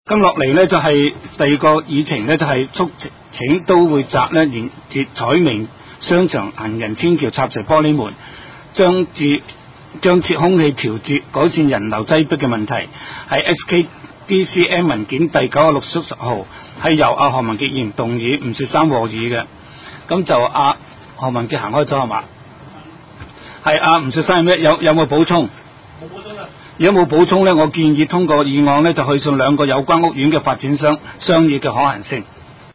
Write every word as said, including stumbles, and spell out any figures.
咁落嚟呢，就係、是、第二個議程呢，就係、是、促請都會閘呢連接彩明商場行人天橋插除玻璃門，將至將設空氣調節，改善人流擠迫嘅問題，係 S K D C M 文件第九十六縮十號，係由阿何文傑議員動議，吳雪山和議嘅。咁就阿、啊、何文傑行開咗係嘛？係阿吳雪山有咩有有冇補充？冇補充啊！如果冇補充呢，我建議通過議案呢，就去信兩個有關屋苑嘅發展商商議嘅可行性。